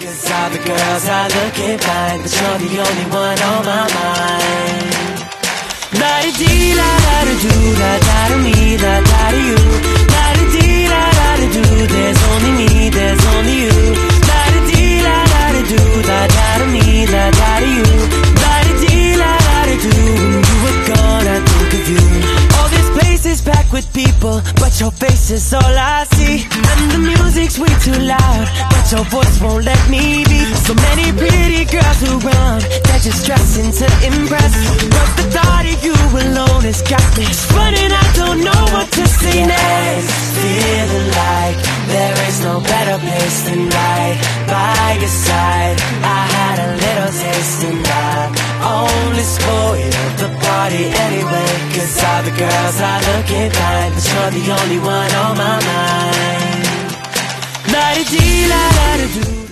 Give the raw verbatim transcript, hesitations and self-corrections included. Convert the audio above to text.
Cause all the girls are looking fine, but you're the only one on my mind. La-di-dee, la-da-da-do, la-da-da-me, la-da-da-you. La-di-dee, la-da-da-do, there's only me, there's only you. La-di-dee, la-da-da-do, la-da-da-me, la-da-da-you. La-di-dee, la-da-da-do, when you were gone I think of you. All this place is packed with people, but your face is all I see. And the music's way too loud, but your voice won't let me be. So many pretty girls around, they're just dressing to impress. But the thought of you alone has got me running, I don't know what to say next. Feeling like there is no better place than right by your side. I had a little taste and I only spoiled the party anyway. Cause all the girls are looking fine, but you're the only one on my mind. La-di-dee, la-da-da-do.